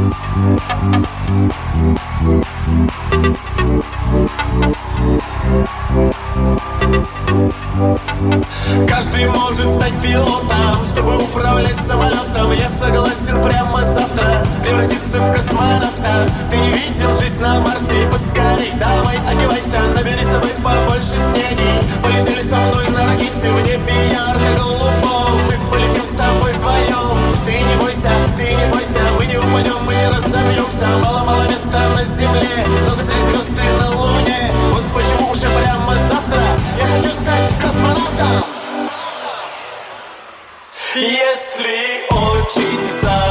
Каждый может стать пилотом, чтобы управлять самолетом. Я согласен прямо завтра превратиться в космонавта. Ты не видел жизнь на Марсе, поскорей давай одевайся, набери с собой побольше снеги. Полетели со мной на ракете в небе ярко-голубом. Мы полетим с тобой вдвоем. Ты не бойся, мы не упадем, мы не разобьемся. Мало-мало места на земле, много среди звезд и на луне. Вот почему уже прямо завтра я хочу стать космонавтом. Если очень